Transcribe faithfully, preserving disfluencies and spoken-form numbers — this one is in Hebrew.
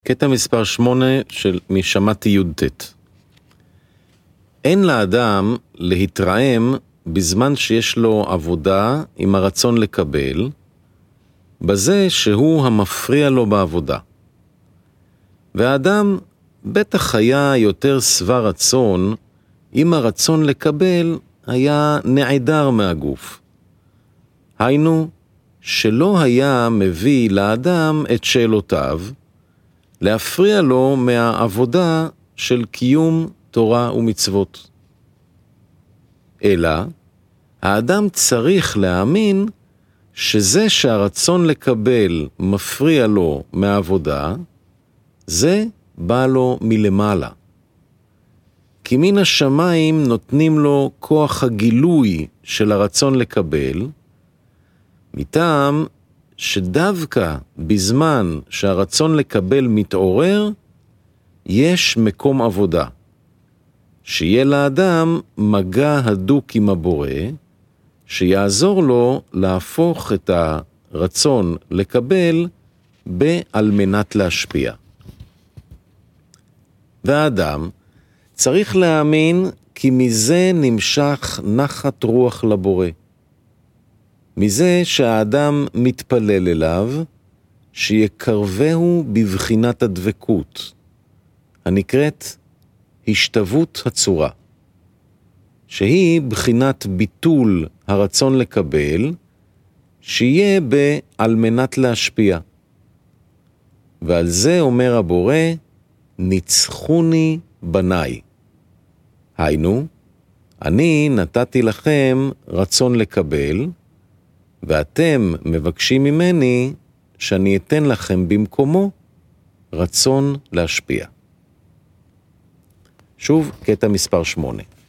קטע מספר שמונה של משמעתי י"ט. אין לאדם להתרעם בזמן שיש לו עבודה עם הרצון לקבל, בזה שהוא המפריע לו בעבודה. והאדם בטח היה יותר שבע רצון אם הרצון לקבל היה נעדר מהגוף. היינו, שלא היה מביא לאדם את שאלותיו, להפריע לו מהעבודה של קיום תורה ומצוות. אלא, האדם צריך להאמין שזה שהרצון לקבל מפריע לו מהעבודה, זה בא לו מלמעלה. כי מן השמיים נותנים לו כוח הגילוי של הרצון לקבל, מטעם שדווקא בזמן שהרצון לקבל מתעורר, יש מקום עבודה. שיהיה לאדם מגע הדוק עם הבורא, שיעזור לו להפוך את הרצון לקבל בעל מנת להשפיע. והאדם צריך להאמין כי מזה נמשך נחת רוח לבורא. מזה שהאדם מתפלל אליו, שיקרבהו בבחינת הדבקות, הנקראת השתוות הצורה, שהיא בחינת ביטול הרצון לקבל, שיהיה בעל מנת להשפיע. ועל זה אומר הבורא, ניצחוני בניי. היינו, אני נתתי לכם רצון לקבל, ואתם מבקשים ממני שאני אתן לכם במקומו רצון להשפיע. שוב, קטע מספר שמונה.